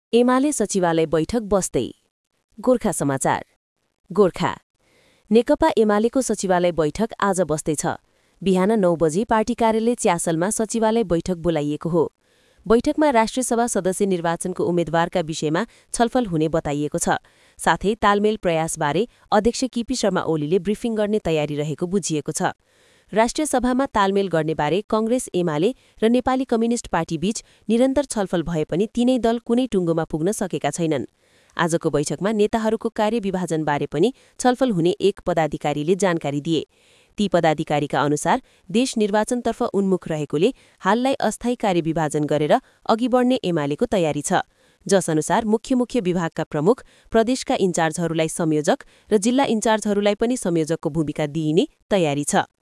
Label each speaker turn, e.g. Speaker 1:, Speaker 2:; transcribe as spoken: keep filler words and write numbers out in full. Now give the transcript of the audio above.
Speaker 1: एमाले सचिवालय बैठक बस्दै। गोर्खा समाचार। गोर्खा नेकपा एमालेको सचिवालय बैठक आज बस्दैछ। बिहान नौ बजी पार्टी कार्यालय च्यासलमा सचिवालय बैठक बोलाइएको हो। बैठकमा राष्ट्रिय सभा सदस्य निर्वाचनको उम्मेद्वारका विषयमा छलफल हुने बताइएको छ। साथै तालमेल प्रयासबारे अध्यक्ष केपी शर्मा ओलीले ब्रिफिङ गर्ने तयारी रहेको बुझिएको छ। राष्ट्रिय सभामा तालमेल गर्नेबारे कंग्रेस एमाले र नेपाली कम्युनिष्ट पार्टीबीच निरन्तर छलफल भए पनि तीनै दल कुनै टुङ्गोमा पुग्न सकेका छैनन्। आजको बैठकमा नेताहरूको कार्यविभाजनबारे पनि छलफल हुने एक पदाधिकारीले जानकारी दिए। ती पदाधिकारीका अनुसार देश निर्वाचनतर्फ उन्मुख रहेकोले हाललाई अस्थायी कार्यविभाजन गरेर अघि बढ्ने एमालेको तयारी छ। जस अनुसार मुख्य मुख्य विभागका प्रमुख, प्रदेशका इन्चार्जहरूलाई संयोजक र जिल्ला इन्चार्जहरूलाई पनि संयोजकको भूमिका दिइने तयारी छ।